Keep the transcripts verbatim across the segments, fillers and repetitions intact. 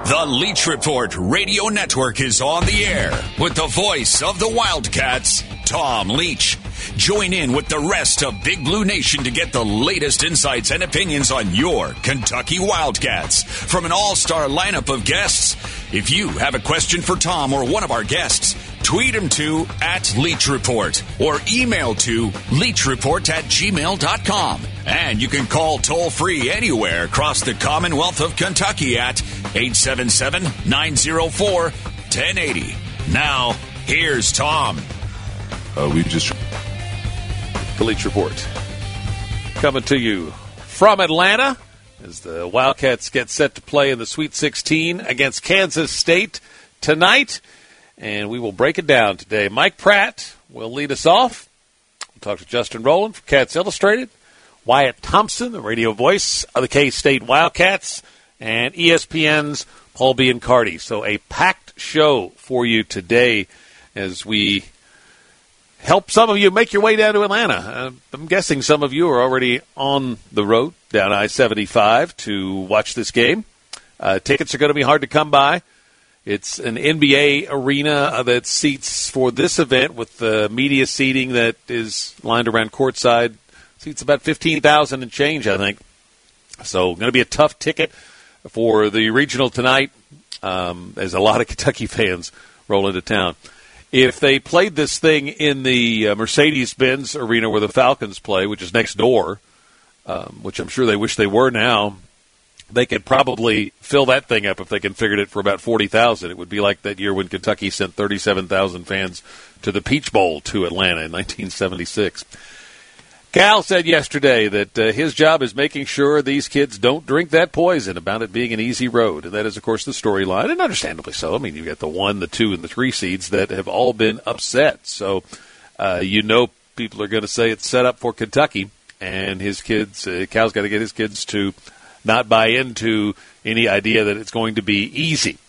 The Leach Report Radio Network is on the air with the voice of the Wildcats, Tom Leach. Join in with the rest of Big Blue Nation to get the latest insights and opinions on your Kentucky Wildcats from an all-star lineup of guests. If you have a question for Tom or one of our guests, tweet him to at Leach Report or email to leachreport at gmail dot com. And you can call toll-free anywhere across the Commonwealth of Kentucky at eight seven seven, nine oh four, one oh eight oh. Now, here's Tom. Uh, we just... The Leach Report coming to you from Atlanta as the Wildcats get set to play in the Sweet sixteen against Kansas State tonight. And we will break it down today. Mike Pratt will lead us off. We'll talk to Justin Rowland from Cats Illustrated, Wyatt Thompson, the radio voice of the K-State Wildcats, and E S P N's Paul Biancardi. So a packed show for you today as we help some of you make your way down to Atlanta. Uh, I'm guessing some of you are already on the road down I seventy-five to watch this game. Uh, tickets are going to be hard to come by. It's an N B A arena that seats for this event with the media seating that is lined around courtside. Seats about fifteen thousand and change, I think. So going to be a tough ticket for the regional tonight um, as a lot of Kentucky fans roll into town. If they played this thing in the uh, Mercedes-Benz arena where the Falcons play, which is next door, um, which I'm sure they wish they were now, they could probably fill that thing up if they configured it for about forty thousand. It would be like that year when Kentucky sent thirty-seven thousand fans to the Peach Bowl to Atlanta in nineteen seventy-six. Cal said yesterday that uh, his job is making sure these kids don't drink that poison about it being an easy road. And that is, of course, the storyline, and understandably so. I mean, you've got the one, the two, and the three seeds that have all been upset. So uh, you know people are going to say it's set up for Kentucky, and his kids, uh, Cal's got to get his kids to not buy into any idea that it's going to be easy.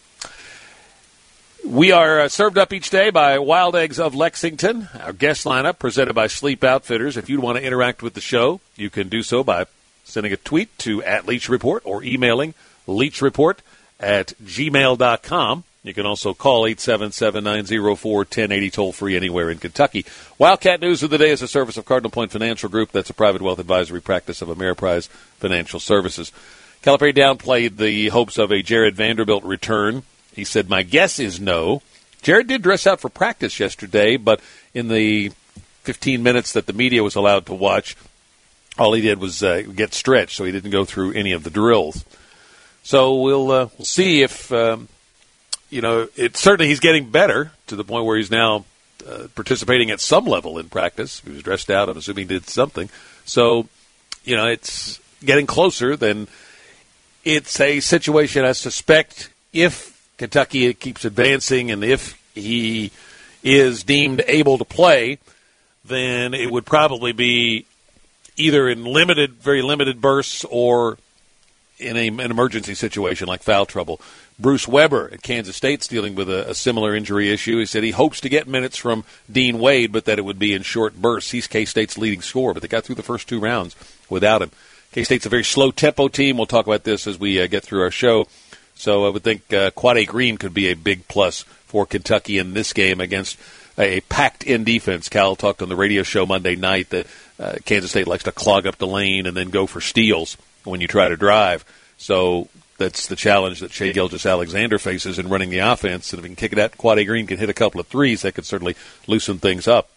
We are uh, served up each day by Wild Eggs of Lexington, our guest lineup presented by Sleep Outfitters. If you want to interact with the show, you can do so by sending a tweet to at Leach Report or emailing leachreport at gmail dot com. You can also call eight seven seven, nine oh four, one oh eight oh toll-free anywhere in Kentucky. Wildcat News of the Day is a service of Cardinal Point Financial Group. That's a private wealth advisory practice of Ameriprise Financial Services. Calipari downplayed the hopes of a Jared Vanderbilt return. He said, my guess is no. Jared did dress out for practice yesterday, but in the fifteen minutes that the media was allowed to watch, all he did was uh, get stretched, so he didn't go through any of the drills. So we'll uh, we'll see if, um, you know, it certainly he's getting better to the point where he's now uh, participating at some level in practice. He was dressed out. I'm assuming he did something. So, you know, it's getting closer. Then it's a situation, I suspect, if Kentucky keeps advancing, and if he is deemed able to play, then it would probably be either in limited, very limited bursts or in a, an emergency situation like foul trouble. Bruce Weber at Kansas State's dealing with a, a similar injury issue. He said he hopes to get minutes from Dean Wade, but that it would be in short bursts. He's K-State's leading scorer, but they got through the first two rounds without him. K-State's a very slow-tempo team. We'll talk about this as we uh, get through our show. So I would think uh, Quade Green could be a big plus for Kentucky in this game against a packed-in defense. Cal talked on the radio show Monday night that uh, Kansas State likes to clog up the lane and then go for steals when you try to drive. So that's the challenge that Shai Gilgeous-Alexander faces in running the offense. And if he can kick it out, Quade Green can hit a couple of threes. That could certainly loosen things up.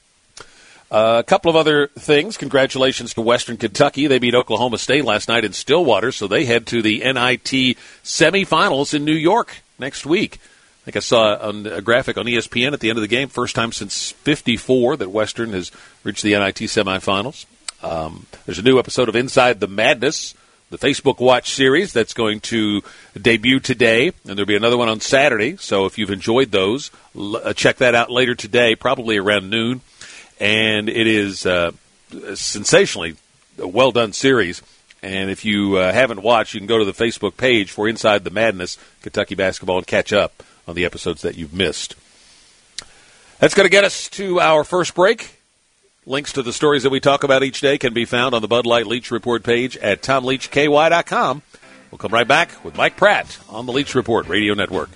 Uh, a couple of other things. Congratulations to Western Kentucky. They beat Oklahoma State last night in Stillwater, so they head to the N I T semifinals in New York next week. I think I saw on a graphic on E S P N at the end of the game, first time since fifty-four that Western has reached the N I T semifinals. Um, there's a new episode of Inside the Madness, the Facebook Watch series, that's going to debut today, and there'll be another one on Saturday. So if you've enjoyed those, l- check that out later today, probably around noon. And it is uh, sensationally a well-done series. And if you uh, haven't watched, you can go to the Facebook page for Inside the Madness, Kentucky basketball, and catch up on the episodes that you've missed. That's going to get us to our first break. Links to the stories that we talk about each day can be found on the Bud Light Leach Report page at tom leach k y dot com. We'll come right back with Mike Pratt on the Leach Report Radio Network.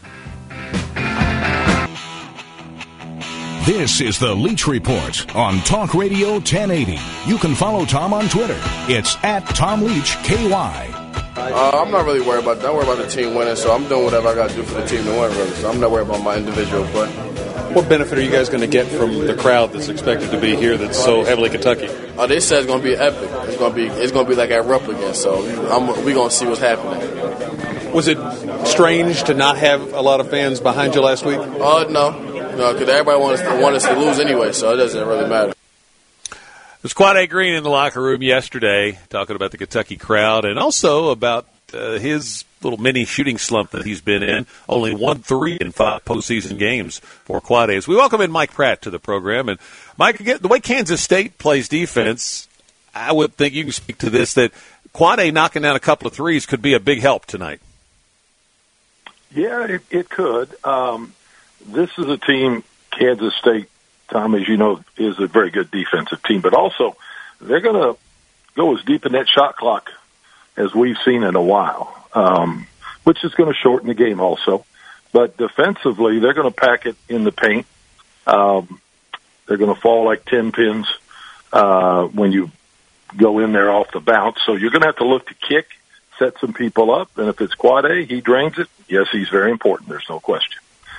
This is the Leach Report on Talk Radio ten eighty. You can follow Tom on Twitter. It's at Tom Leach K Y. Uh, I'm not really worried about that. I'm worried about the team winning, so I'm doing whatever I got to do for the team to win, really. So I'm not worried about my individual play. What benefit are you guys going to get from the crowd that's expected to be here that's so heavily Kentucky? Uh, they said it's going to be epic. It's going to be it's going to be like at Rupp again, so I'm, we're going to see what's happening. Was it strange to not have a lot of fans behind you last week? Uh, no. No, because everybody wants to, want us to lose anyway, so it doesn't really matter. There's Quade Green in the locker room yesterday talking about the Kentucky crowd and also about uh, his little mini shooting slump that he's been in. Only one three in five postseason games for Quade. As we welcome in Mike Pratt to the program. And, Mike, again, the way Kansas State plays defense, I would think you can speak to this, that Quade knocking down a couple of threes could be a big help tonight. Yeah, it, it could. Um, this is a team, Kansas State, Tom, as you know, is a very good defensive team, but also they're going to go as deep in that shot clock as we've seen in a while, um, which is going to shorten the game also. But defensively, they're going to pack it in the paint. Um, they're going to fall like ten pins uh, when you go in there off the bounce. So you're going to have to look to kick, set some people up, and if it's Quade, he drains it. Yes, he's very important. There's no question.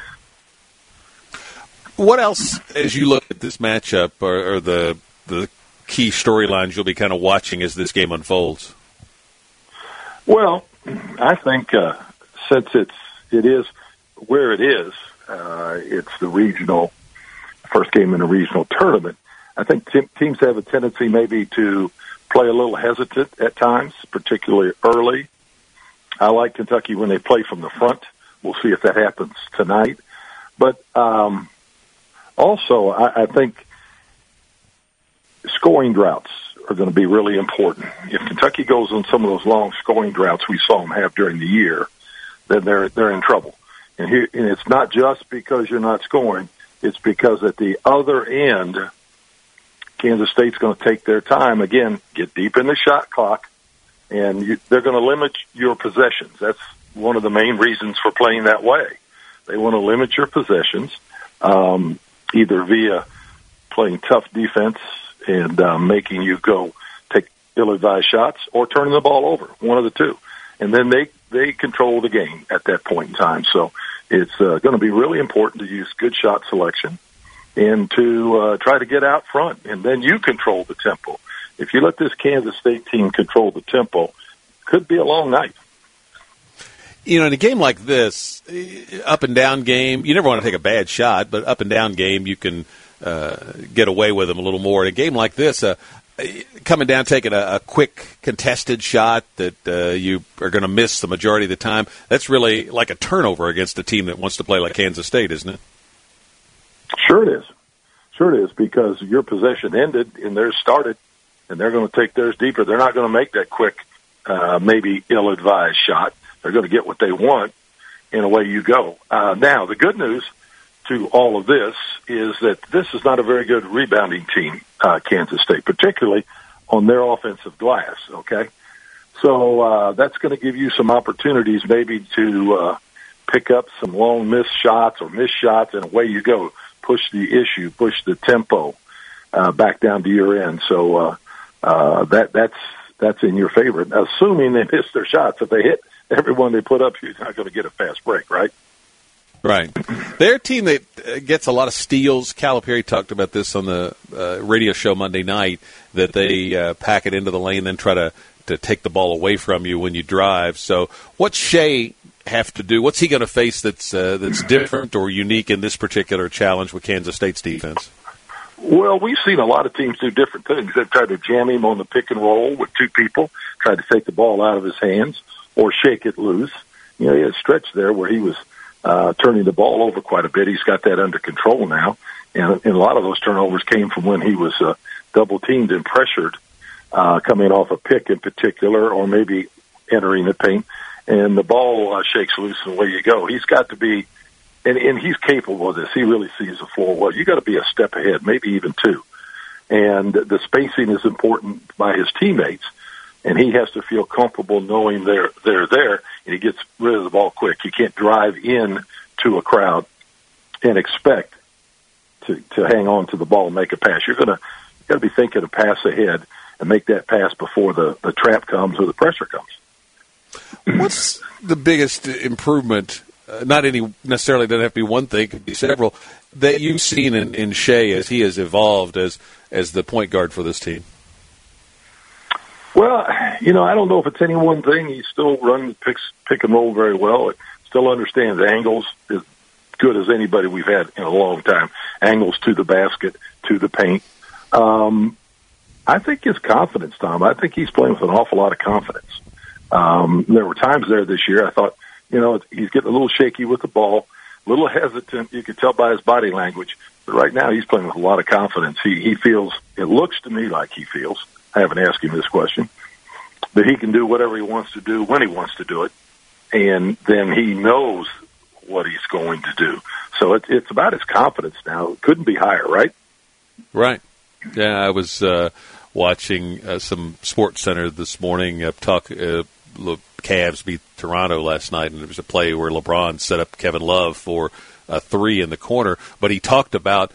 What else, as you look at this matchup, are, are the the key storylines you'll be kind of watching as this game unfolds? Well, I think uh, since it's it is where it is, uh, it's the regional first game in a regional tournament. I think te- teams have a tendency maybe to play a little hesitant at times, particularly early. I like Kentucky when they play from the front. We'll see if that happens tonight. But um, also, I, I think scoring droughts are going to be really important. If Kentucky goes on some of those long scoring droughts we saw them have during the year, then they're they're in trouble. And here, and it's not just because you're not scoring; it's because at the other end, Kansas State's going to take their time again, get deep in the shot clock, and you, they're going to limit your possessions. That's one of the main reasons for playing that way. They want to limit your possessions, um, either via playing tough defense and uh, making you go take ill-advised shots, or turning the ball over, one of the two. And then they, they control the game at that point in time. So it's uh, going to be really important to use good shot selection and to uh, try to get out front, and then you control the tempo. If you let this Kansas State team control the tempo, could be a long night. You know, in a game like this, up and down game, you never want to take a bad shot, but up and down game, you can uh, get away with them a little more. In a game like this, uh, coming down, taking a, a quick contested shot that uh, you are going to miss the majority of the time, that's really like a turnover against a team that wants to play like Kansas State, isn't it? Sure it is. Sure it is, because your possession ended and theirs started, and they're going to take theirs deeper. They're not going to make that quick, uh, maybe ill-advised shot. They're going to get what they want, and away you go. Uh, now, the good news to all of this is that this is not a very good rebounding team, uh, Kansas State, particularly on their offensive glass, okay? So uh, that's going to give you some opportunities maybe to uh, pick up some long missed shots or missed shots, and away you go. Push the issue, push the tempo uh, back down to your end. So uh, uh, that that's that's in your favor, assuming they miss their shots. If they hit everyone they put up, you're not going to get a fast break, right? Right. They're a team that gets a lot of steals. Calipari talked about this on the uh, radio show Monday night, that they uh, pack it into the lane, then try to, to take the ball away from you when you drive. So what's Shea have to do? What's he going to face that's uh, that's different or unique in this particular challenge with Kansas State's defense? Well, we've seen a lot of teams do different things. They've tried to jam him on the pick and roll with two people, tried to take the ball out of his hands or shake it loose. You know, he had a stretch there where he was uh, turning the ball over quite a bit. He's got that under control now, and, and a lot of those turnovers came from when he was uh, double-teamed and pressured, uh, coming off a pick in particular, or maybe entering the paint. And the ball uh, shakes loose, and away you go. He's got to be, and, and he's capable of this. He really sees the floor well. You got to be a step ahead, maybe even two. And the spacing is important by his teammates and he has to feel comfortable knowing they're they're there, and he gets rid of the ball quick. You can't drive in to a crowd and expect to to hang on to the ball and make a pass. You're gonna you got to be thinking a pass ahead and make that pass before the the trap comes or the pressure comes. What's the biggest improvement? Uh, not any necessarily doesn't have to be one thing; it could be several that you've seen in, in Shea as he has evolved as as the point guard for this team. Well, you know, I don't know if it's any one thing. He still runs picks, pick and roll very well. It still understands angles as good as anybody we've had in a long time. Angles to the basket, to the paint. Um, I think his confidence, Tom. I think he's playing with an awful lot of confidence. Um, there were times there this year I thought, you know, he's getting a little shaky with the ball, a little hesitant. You could tell by his body language. But right now he's playing with a lot of confidence. He he feels, it looks to me like he feels, I haven't asked him this question, but he can do whatever he wants to do when he wants to do it, and then he knows what he's going to do. So it's it's about his confidence now. It couldn't be higher, right? Right. Yeah, I was uh, watching uh, some Sports Center this morning. Uh, talk uh, the Cavs beat Toronto last night, and there was a play where LeBron set up Kevin Love for a three in the corner. But he talked about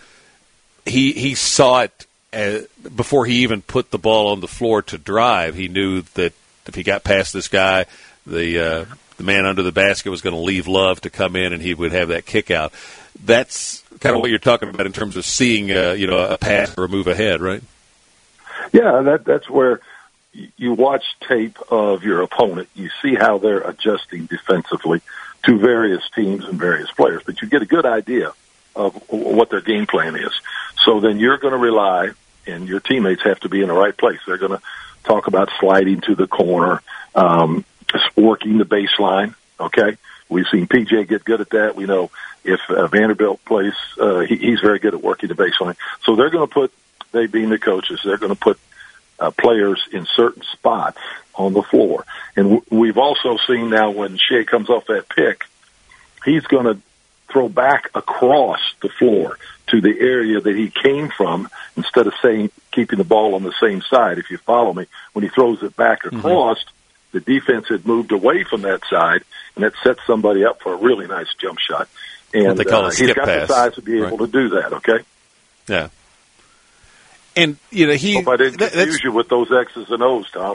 he he saw it uh, before he even put the ball on the floor to drive. He knew that if he got past this guy, the uh, the man under the basket was going to leave Love to come in, and he would have that kick out. That's kind of what you're talking about in terms of seeing, uh, you know, a pass or a move ahead, right? Yeah, that that's where you watch tape of your opponent. You see how they're adjusting defensively to various teams and various players, but you get a good idea of what their game plan is. So then you're going to rely, and your teammates have to be in the right place. They're going to talk about sliding to the corner, um, just working the baseline, okay? We've seen P J get good at that. We know if uh, Vanderbilt plays, uh, he, he's very good at working the baseline. So they're going to put, they being the coaches, they're going to put uh, players in certain spots on the floor. And w- we've also seen now when Shea comes off that pick, he's going to throw back across the floor to the area that he came from instead of saying keeping the ball on the same side. If you follow me, when he throws it back across, mm-hmm. the defense had moved away from that side, and that sets somebody up for a really nice jump shot. And they call uh, a skip he's got pass. the size to be able Right. to do that, okay? Yeah. And, you know, he... Hope I didn't that, confuse you with those X's and O's, Tom.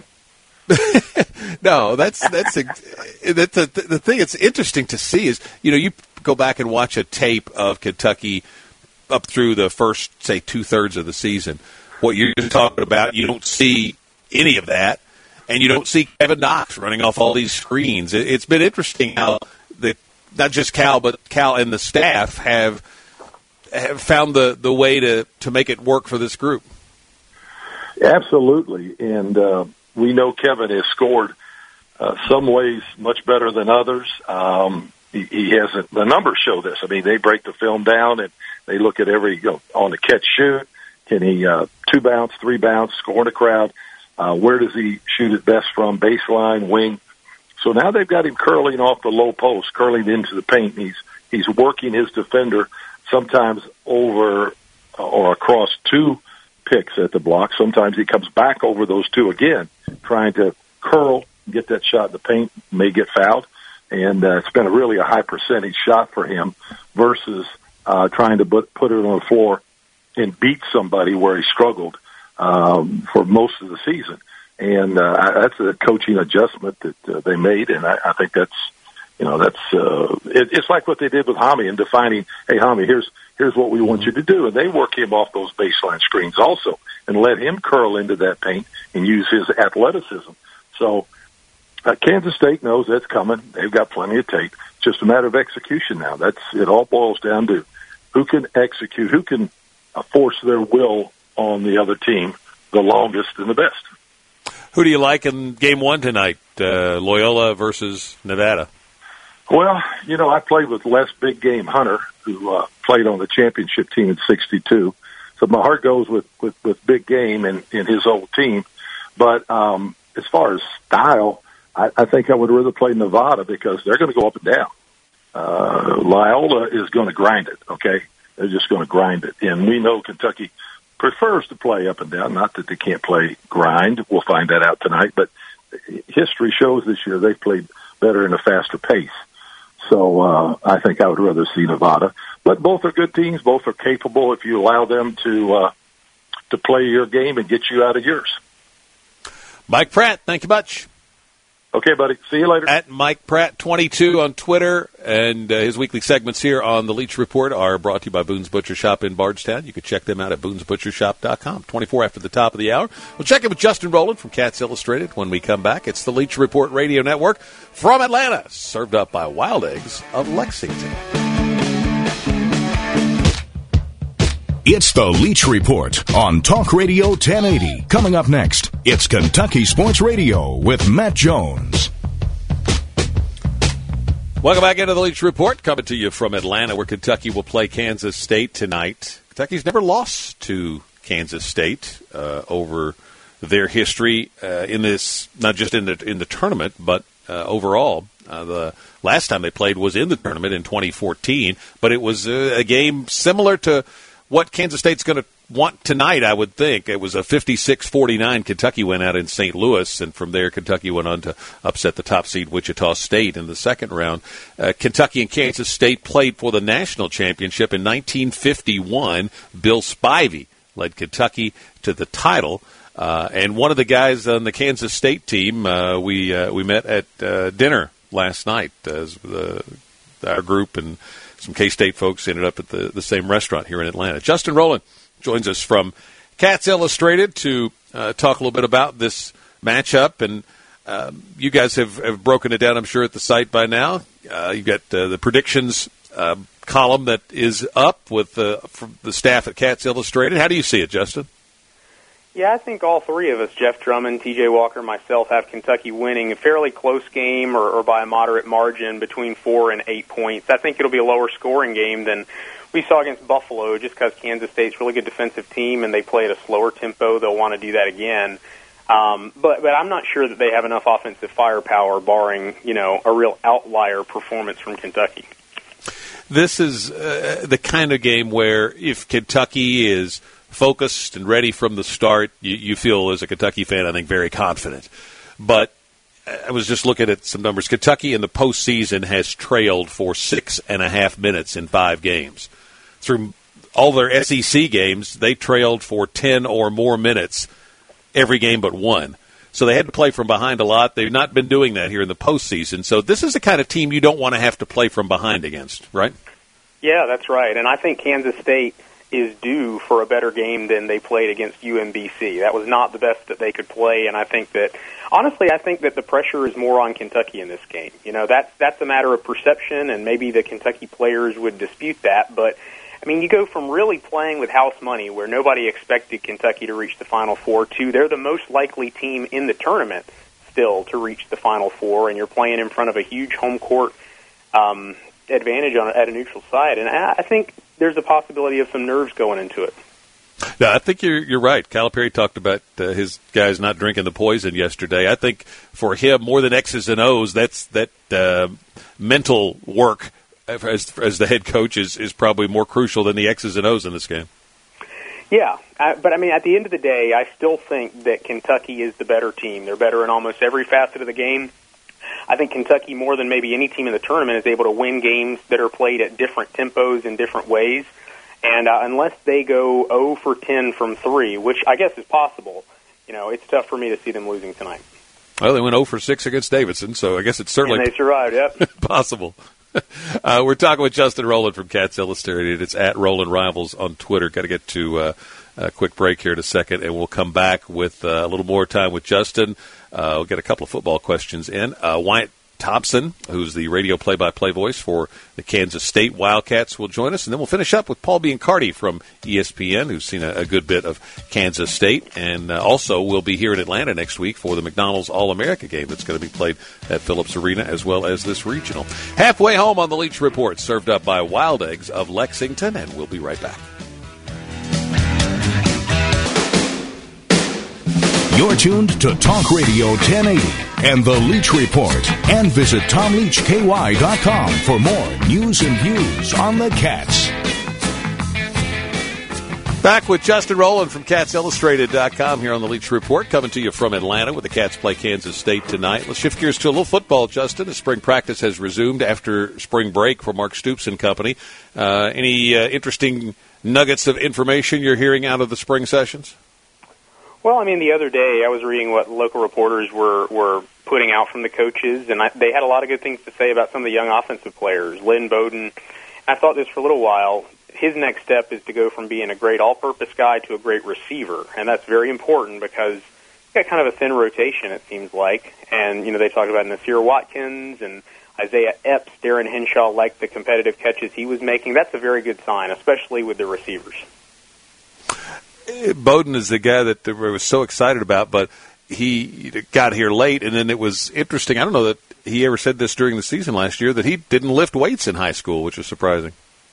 No, that's that's a, that's a, the thing. It's interesting to see is, you know, you go back and watch a tape of Kentucky up through the first, say, two-thirds of the season. What you're talking about, you don't see any of that, and you don't see Kevin Knox running off all these screens. It, it's been interesting how the not just Cal, but Cal and the staff have have found the, the way to, to make it work for this group. Absolutely, and uh, we know Kevin has scored uh, some ways much better than others. Um, he, he hasn't. The numbers show this. I mean, they break the film down and they look at every, you know, on the catch shoot. Can he uh, two bounce, three bounce, score in a crowd? Uh, where does he shoot it best from? Baseline, wing. So now they've got him curling off the low post, curling into the paint. He's he's working his defender sometimes over or across two picks at the block. Sometimes he comes back over those two again, trying to curl, get that shot in the paint, may get fouled. And uh, it's been a really a high percentage shot for him versus uh, trying to put, put it on the floor and beat somebody where he struggled um, for most of the season. And uh, that's a coaching adjustment that uh, they made, and I, I think that's, you know, that's uh, it, it's like what they did with Hami in defining, hey, Hami, here's here's what we want you to do. And they work him off those baseline screens also and let him curl into that paint and use his athleticism. So uh, Kansas State knows that's coming. They've got plenty of tape. It's just a matter of execution now. That's it all boils down to who can execute, who can uh, force their will on the other team the longest and the best. Who do you like in game one tonight, uh, Loyola versus Nevada? Well, you know, I played with Les Big Game Hunter, who uh, played on the championship team in sixty-two. So my heart goes with, with, with Big Game and, and his old team. But um, as far as style, I, I think I would rather play Nevada because they're going to go up and down. Uh, Loyola is going to grind it, okay? They're just going to grind it. And we know Kentucky prefers to play up and down. Not that they can't play grind. We'll find that out tonight. But history shows this year they've played better in a faster pace. So uh, I think I would rather see Nevada. But both are good teams. Both are capable if you allow them to uh, to play your game and get you out of yours. Mike Pratt, thank you much. Okay, buddy. See you later. At Mike Pratt twenty-two on Twitter, and uh, his weekly segments here on the Leach Report are brought to you by Boone's Butcher Shop in Bardstown. You can check them out at boons butcher shop dot com. twenty-four after the top of the hour. We'll check in with Justin Rowland from Cats Illustrated when we come back. It's the Leach Report Radio Network from Atlanta, served up by Wild Eggs of Lexington. It's the Leach Report on Talk Radio ten eighty. Coming up next, it's Kentucky Sports Radio with Matt Jones. Welcome back into the Leach Report, coming to you from Atlanta, where Kentucky will play Kansas State tonight. Kentucky's never lost to Kansas State uh, over their history uh, in this, not just in the in the tournament, but uh, overall. Uh, the last time they played was in the tournament in twenty fourteen, but it was uh, a game similar to what Kansas State's going to want tonight, I would think. It was a fifty-six forty-nine Kentucky win out in Saint Louis, and from there Kentucky went on to upset the top seed Wichita State in the second round. Uh, Kentucky and Kansas State played for the national championship in nineteen fifty-one. Bill Spivey led Kentucky to the title. Uh, and one of the guys on the Kansas State team, uh, we uh, we met at uh, dinner last night as the, our group and some K-State folks ended up at the, the same restaurant here in Atlanta. Justin Rowland joins us from Cats Illustrated to uh, talk a little bit about this matchup. And um, you guys have, have broken it down, I'm sure, at the site by now. Uh, you've got uh, the predictions uh, column that is up with uh, from the staff at Cats Illustrated. How do you see it, Justin? Yeah, I think all three of us, Jeff Drummond, T J Walker, myself, have Kentucky winning a fairly close game or, or by a moderate margin between four and eight points. I think it'll be a lower scoring game than we saw against Buffalo just because Kansas State's a really good defensive team and they play at a slower tempo. They'll want to do that again. Um, but, but I'm not sure that they have enough offensive firepower, barring, you know, a real outlier performance from Kentucky. This is uh, the kind of game where if Kentucky is focused and ready from the start, you, you feel as a Kentucky fan, I think, very confident. But I was just looking at some numbers. Kentucky in the postseason has trailed for six and a half minutes in five games. Through all their S E C games, they trailed for ten or more minutes every game but one. So they had to play from behind a lot. They've not been doing that here in the postseason. So this is the kind of team you don't want to have to play from behind against, right? Yeah, that's right. And I think Kansas State is due for a better game than they played against U M B C. That was not the best that they could play, and I think that, honestly, I think that the pressure is more on Kentucky in this game. You know, that's, that's a matter of perception, and maybe the Kentucky players would dispute that, but, I mean, you go from really playing with house money, where nobody expected Kentucky to reach the Final Four, to they're the most likely team in the tournament still to reach the Final Four, and you're playing in front of a huge home court um, advantage on at a neutral site, and I, I think there's a possibility of some nerves going into it. No, I think you're you're right. Calipari talked about uh, his guys not drinking the poison yesterday. I think for him, more than X's and O's, that's that uh, mental work as as the head coach is, is probably more crucial than the X's and O's in this game. Yeah, I, but I mean, at the end of the day, I still think that Kentucky is the better team. They're better in almost every facet of the game. I think Kentucky, more than maybe any team in the tournament, is able to win games that are played at different tempos in different ways. And uh, unless they go zero for ten from three, which I guess is possible, you know, it's tough for me to see them losing tonight. Well, they went zero for six against Davidson, so I guess it's certainly and they survived, yep. possible. Uh, we're talking with Justin Rowland from Cats Illustrated. It's at Rowland Rivals on Twitter. Got to get to uh, a quick break here in a second, and we'll come back with uh, a little more time with Justin. Uh, we'll get a couple of football questions in. Uh, Wyatt Thompson, who's the radio play-by-play voice for the Kansas State Wildcats, will join us, and then we'll finish up with Paul Biancardi from E S P N, who's seen a, a good bit of Kansas State, and uh, also will be here in Atlanta next week for the McDonald's All-America game that's going to be played at Phillips Arena, as well as this regional. Halfway home on the Leach Report, served up by Wild Eggs of Lexington, and we'll be right back. You're tuned to Talk Radio ten eighty and The Leach Report. And visit tom leach k y dot com for more news and views on the Cats. Back with Justin Rowland from Cats Illustrated dot com here on the Leach Report, coming to you from Atlanta with the Cats play Kansas State tonight. Let's shift gears to a little football, Justin, as spring practice has resumed after spring break for Mark Stoops and company. Uh, any uh, interesting nuggets of information you're hearing out of the spring sessions? Well, I mean, the other day I was reading what local reporters were, were putting out from the coaches, and I, they had a lot of good things to say about some of the young offensive players. Lynn Bowden, I thought this for a little while. His next step is to go from being a great all-purpose guy to a great receiver, and that's very important because he's got kind of a thin rotation, it seems like. And, you know, they talked about Nasir Watkins and Isaiah Epps. Darren Henshaw liked the competitive catches he was making. That's a very good sign, especially with the receivers. Bowden is the guy that I was so excited about, but he got here late, and then it was interesting. I don't know that he ever said this during the season last year, that he didn't lift weights in high school, which was surprising.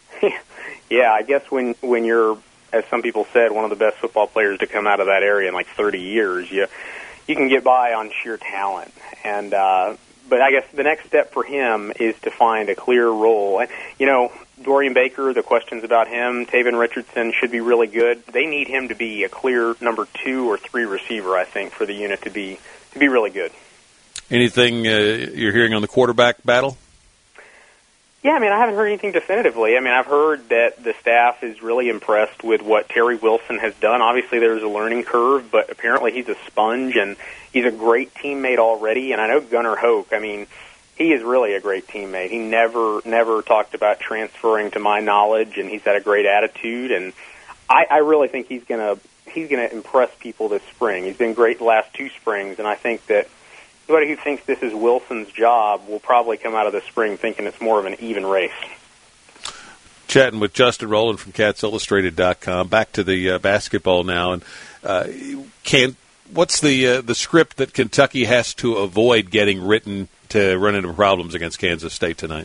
Yeah, I guess when when you're, as some people said, one of the best football players to come out of that area in like thirty years, you you can get by on sheer talent. And uh, but I guess the next step for him is to find a clear role. You know, Dorian Baker, the questions about him, Taven Richardson should be really good. They need him to be a clear number two or three receiver, I think, for the unit to be to be really good. Anything uh, you're hearing on the quarterback battle? Yeah, I mean, I haven't heard anything definitively. I mean, I've heard that the staff is really impressed with what Terry Wilson has done. Obviously, there's a learning curve, but apparently he's a sponge, and he's a great teammate already. And I know Gunnar Hoke, I mean, he is really a great teammate. He never, never talked about transferring to my knowledge, and he's had a great attitude. And I, I really think he's going to he's going to impress people this spring. He's been great the last two springs, and I think that anybody who thinks this is Wilson's job will probably come out of the spring thinking it's more of an even race. Chatting with Justin Rowland from Cats Illustrated dot com. Back to the uh, basketball now, and uh, can what's the uh, the script that Kentucky has to avoid getting written to run into problems against Kansas State tonight?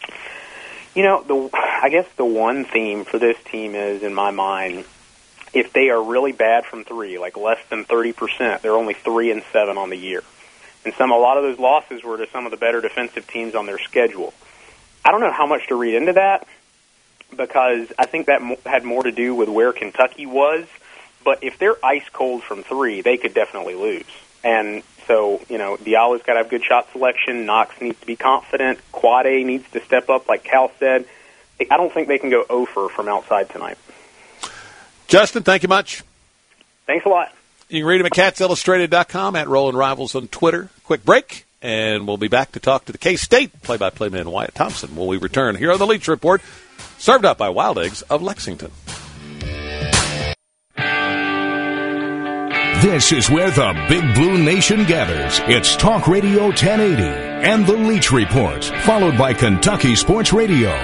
You know, the I guess the one theme for this team is, in my mind, if they are really bad from three, like less than thirty percent, they're only three and seven on the year. And some, a lot of those losses were to some of the better defensive teams on their schedule. I don't know how much to read into that, because I think that mo- had more to do with where Kentucky was. But if they're ice cold from three, they could definitely lose. And so, you know, Diallo's got to have good shot selection. Knox needs to be confident. Quade needs to step up, like Cal said. I don't think they can go over from outside tonight. Justin, thank you much. Thanks a lot. You can read him at Cats Illustrated dot com, at Roland Rivals on Twitter. Quick break, and we'll be back to talk to the K-State play-by-play man Wyatt Thompson when we return here on the Leach Report, served up by Wild Eggs of Lexington. This is where the Big Blue Nation gathers. It's Talk Radio ten eighty and the Leach Report, followed by Kentucky Sports Radio.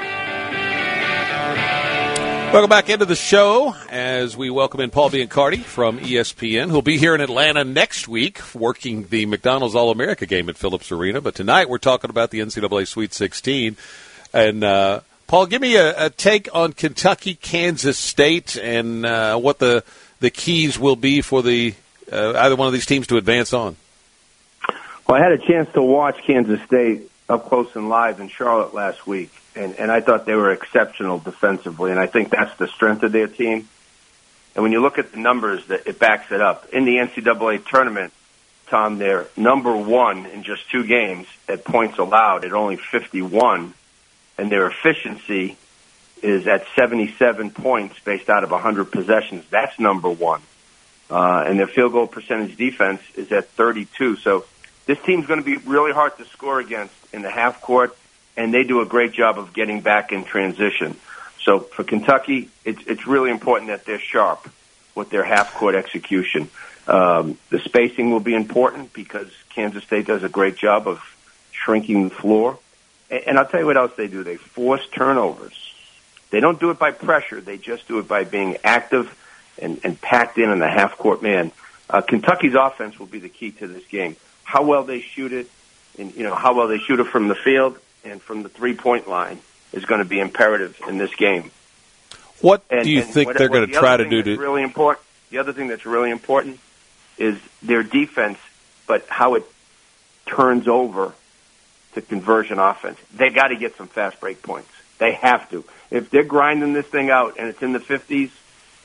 Welcome back into the show as we welcome in Paul Biancardi from E S P N, who'll be here in Atlanta next week working the McDonald's All-America game at Phillips Arena. But tonight we're talking about the N C double A Sweet sixteen. And, uh, Paul, give me a, a take on Kentucky, Kansas State, and uh, what the the keys will be for the uh, either one of these teams to advance on. Well, I had a chance to watch Kansas State up close and live in Charlotte last week. And, and I thought they were exceptional defensively, and I think that's the strength of their team. And when you look at the numbers, that it backs it up. In the N C double A tournament, Tom, they're number one in just two games at points allowed at only fifty-one, and their efficiency is at seventy-seven points based out of one hundred possessions. That's number one. Uh, and their field goal percentage defense is at thirty-two. So this team's going to be really hard to score against in the half court, and they do a great job of getting back in transition. So for Kentucky, it's it's really important that they're sharp with their half-court execution. Um, the spacing will be important because Kansas State does a great job of shrinking the floor. And, and I'll tell you what else they do. They force turnovers. They don't do it by pressure. They just do it by being active and, and packed in on the half-court man. Uh, Kentucky's offense will be the key to this game. How well they shoot it, and you know how well they shoot it from the field and from the three-point line is going to be imperative in this game. What and, do you think what, they're what going to the try to do to? to? Really important. The other thing that's really important is their defense, but how it turns over to conversion offense. They got to get some fast break points. They have to. If they're grinding this thing out and it's in the fifties,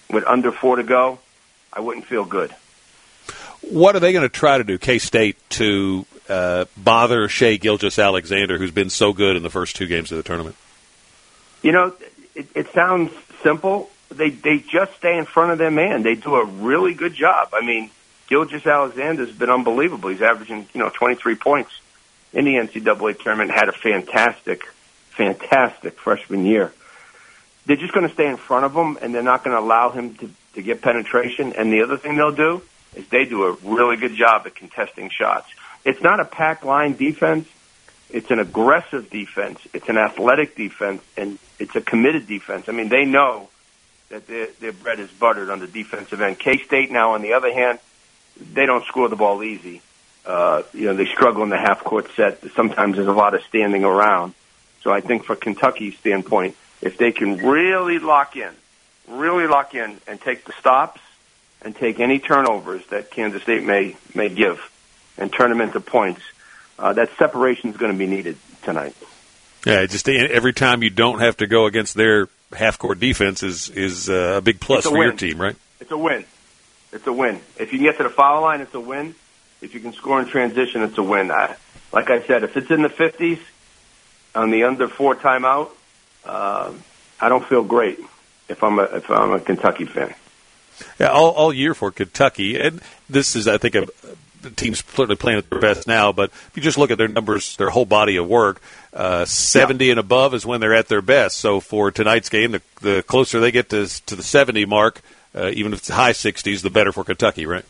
with under four to go, I wouldn't feel good. What are they going to try to do, K-State, to uh, bother Shai Gilgeous-Alexander, who's been so good in the first two games of the tournament? You know, it, it sounds simple. They they just stay in front of their man. They do a really good job. I mean, Gilgeous-Alexander's been unbelievable. He's averaging, you know, twenty-three points in the N C double A tournament, had a fantastic, fantastic freshman year. They're just going to stay in front of him, and they're not going to allow him to, to get penetration. And the other thing they'll do is they do a really good job at contesting shots. It's not a pack line defense. It's an aggressive defense. It's an athletic defense, and it's a committed defense. I mean, they know that their, their bread is buttered on the defensive end. K-State now, on the other hand, they don't score the ball easy. Uh, you know, they struggle in the half-court set. Sometimes there's a lot of standing around. So I think for Kentucky's standpoint, if they can really lock in, really lock in and take the stops and take any turnovers that Kansas State may may give and turn them into points, uh, that separation is going to be needed tonight. Yeah, just every time you don't have to go against their half-court defense is, is uh, a big plus a for win. your team, right? It's a win. It's a win. If you can get to the foul line, it's a win. If you can score in transition, it's a win. I, like I said, if it's in the fifties on the under four timeout, uh, I don't feel great if I'm a if I'm a Kentucky fan. Yeah, all, all year for Kentucky, and this is, I think, a, the team's clearly playing at their best now. But if you just look at their numbers, their whole body of work, uh, seventy yeah. and above is when they're at their best. So for tonight's game, the, the closer they get to to the seventy mark, uh, even if it's high sixties, the better for Kentucky, right?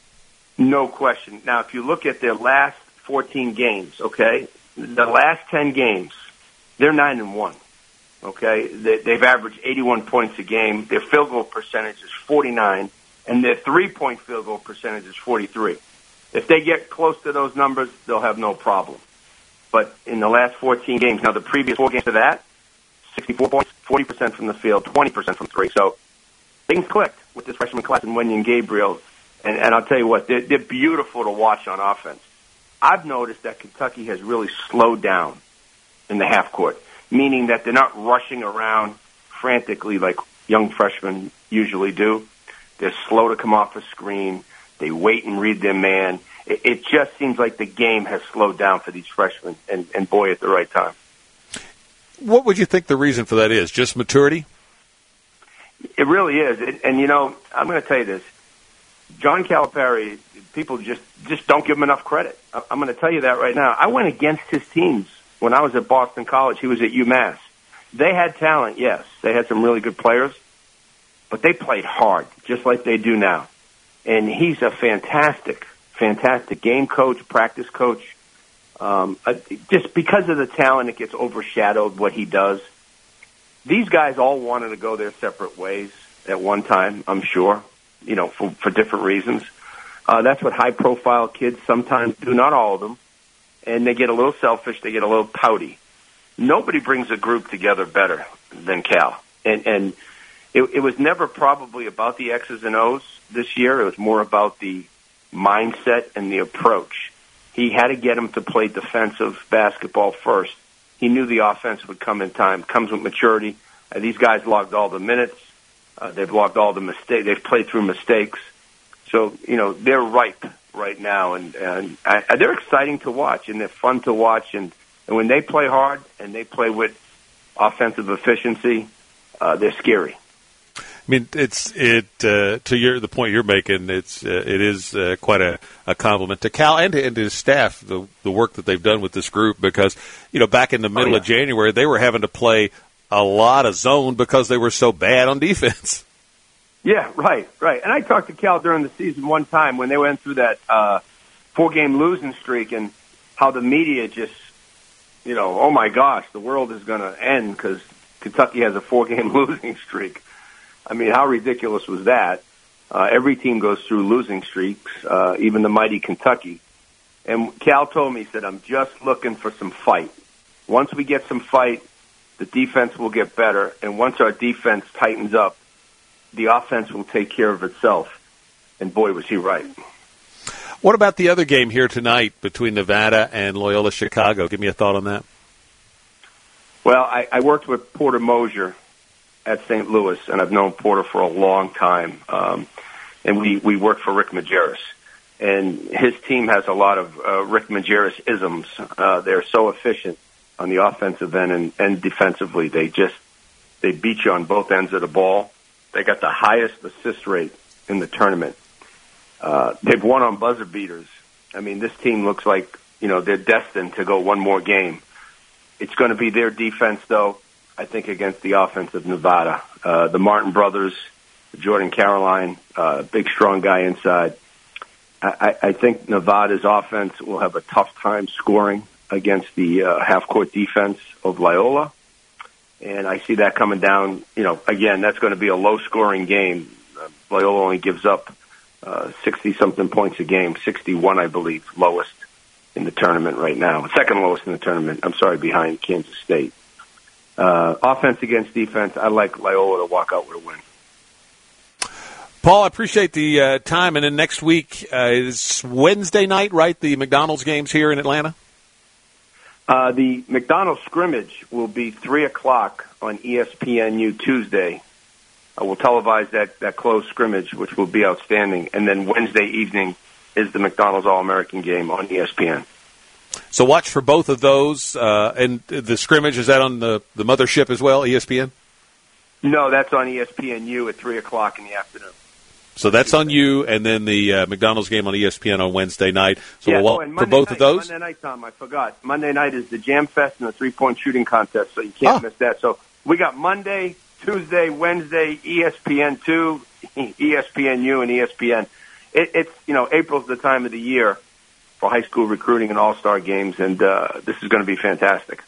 No question. Now, if you look at their last fourteen games, okay, the last ten games, they're nine and one. Okay, they, they've averaged eighty-one points a game. Their field goal percentage is forty-nine, and their three-point field goal percentage is forty-three. If they get close to those numbers, they'll have no problem. But in the last fourteen games, now the previous four games to that, sixty-four points, forty percent from the field, twenty percent from three. So things clicked with this freshman class and Wenyen Gabriel. And, and I'll tell you what, they're, they're beautiful to watch on offense. I've noticed that Kentucky has really slowed down in the half court, meaning that they're not rushing around frantically like young freshmen usually do. They're slow to come off a screen. They wait and read their man. It, it just seems like the game has slowed down for these freshmen, and, and boy, at the right time. What would you think the reason for that is? Just maturity? It really is. And, and you know, I'm going to tell you this. John Calipari, people just, just don't give him enough credit. I'm going to tell you that right now. I went against his teams when I was at Boston College. He was at UMass. They had talent, yes. They had some really good players, but they played hard, just like they do now. And he's a fantastic, fantastic game coach, practice coach. Um, just because of the talent, it gets overshadowed what he does. These guys all wanted to go their separate ways at one time, I'm sure. You know, for, for different reasons. Uh, that's what high-profile kids sometimes do, not all of them. And they get a little selfish, they get a little pouty. Nobody brings a group together better than Cal. And, and it, it was never probably about the X's and O's this year. It was more about the mindset and the approach. He had to get them to play defensive basketball first. He knew the offense would come in time. Comes with maturity. Uh, these guys logged all the minutes. Uh, they've logged all the mistakes. They've played through mistakes. So, you know, they're ripe right now, and, and I, they're exciting to watch, and they're fun to watch. And, and when they play hard and they play with offensive efficiency, uh, they're scary. I mean, it's it uh, to your the point you're making. It's uh, it is uh, quite a, a compliment to Cal and to, and to his staff, the the work that they've done with this group. Because you know, back in the middle oh, yeah. of January, they were having to play a lot of zone because they were so bad on defense. Yeah, right, right. And I talked to Cal during the season one time when they went through that uh, four-game losing streak and how the media just, you know, oh my gosh, the world is going to end because Kentucky has a four-game losing streak. I mean, how ridiculous was that? Uh, every team goes through losing streaks, uh, even the mighty Kentucky. And Cal told me, he said, I'm just looking for some fight. Once we get some fight, the defense will get better, and once our defense tightens up, the offense will take care of itself. And boy, was he right. What about the other game here tonight between Nevada and Loyola Chicago? Give me a thought on that. Well, I, I worked with Porter Moser at Saint Louis, and I've known Porter for a long time. Um, and we, we worked for Rick Majerus. And his team has a lot of uh, Rick Majerus isms. Uh, they're so efficient on the offensive end and, and defensively. They just they beat you on both ends of the ball. They got the highest assist rate in the tournament. Uh, they've won on buzzer beaters. I mean, this team looks like, you know, they're destined to go one more game. It's going to be their defense, though, I think, against the offense of Nevada. Uh, the Martin brothers, Jordan Caroline, uh, big, strong guy inside. I, I think Nevada's offense will have a tough time scoring against the uh, half-court defense of Loyola. And I see that coming down. You know, again, that's going to be a low-scoring game. Uh, Loyola only gives up uh, sixty-something points a game, sixty-one, I believe, lowest in the tournament right now. Second lowest in the tournament, I'm sorry, behind Kansas State. Uh, offense against defense, I like Loyola to walk out with a win. Paul, I appreciate the uh, time. And then next week uh, is Wednesday night, right? The McDonald's games here in Atlanta? Uh, the McDonald's scrimmage will be three o'clock on E S P N U Tuesday. Uh, we'll televise that, that closed scrimmage, which will be outstanding. And then Wednesday evening is the McDonald's All-American game on E S P N. So watch for both of those. Uh, and the scrimmage, is that on the, the mothership as well, E S P N? No, that's on E S P N U at three o'clock in the afternoon. So that's on you, and then the uh, McDonald's game on E S P N on Wednesday night. So yeah, we'll oh, for both night, of those? Monday night, Tom, I forgot. Monday night is the Jam Fest and the three-point shooting contest, so you can't oh. miss that. So we got Monday, Tuesday, Wednesday, E S P N two, E S P N U, and E S P N. It, it's, you know, April's the time of the year for high school recruiting and all-star games, and uh, this is going to be fantastic.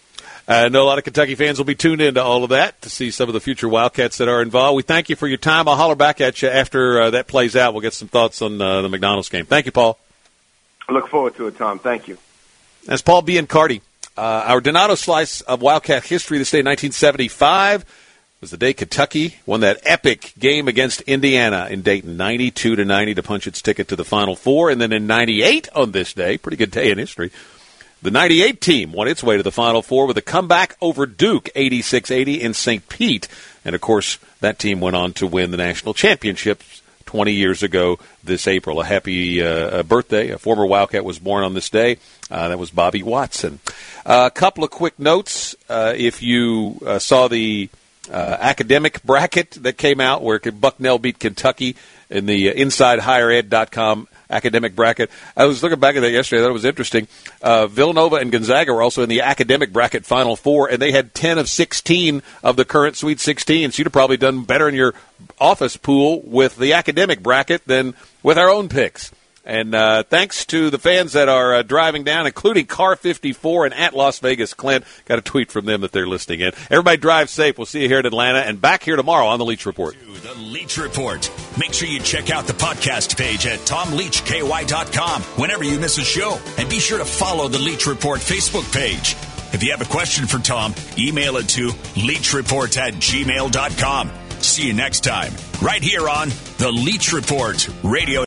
I know a lot of Kentucky fans will be tuned in to all of that to see some of the future Wildcats that are involved. We thank you for your time. I'll holler back at you after uh, that plays out. We'll get some thoughts on uh, the McDonald's game. Thank you, Paul. I look forward to it, Tom. Thank you. That's Paul Biancardi. Uh, our Donato slice of Wildcat history this day, nineteen seventy-five, was the day Kentucky won that epic game against Indiana in Dayton, ninety-two to ninety, to punch its ticket to the Final Four. And then in ninety-eight on this day, pretty good day in history, the ninety-eight team won its way to the Final Four with a comeback over Duke, eighty-six eighty in Saint Pete. And, of course, that team went on to win the national championships twenty years ago this April. A happy uh, birthday. A former Wildcat was born on this day. Uh, that was Bobby Watson. Uh, a couple of quick notes. Uh, if you uh, saw the uh, academic bracket that came out where Bucknell beat Kentucky in the uh, inside higher ed dot com academic bracket. I was looking back at that yesterday. I thought it was interesting. Uh, Villanova and Gonzaga were also in the academic bracket Final Four, and they had ten of sixteen of the current Sweet sixteen. So you'd have probably done better in your office pool with the academic bracket than with our own picks. And uh, thanks to the fans that are uh, driving down, including Car fifty-four and at Las Vegas Clint. Got a tweet from them that they're listening in. Everybody drive safe. We'll see you here in Atlanta and back here tomorrow on The Leach Report. The Leach Report. Make sure you check out the podcast page at tom leach k y dot com whenever you miss a show. And be sure to follow The Leach Report Facebook page. If you have a question for Tom, email it to leach report at gmail dot com. See you next time, right here on The Leach Report Radio.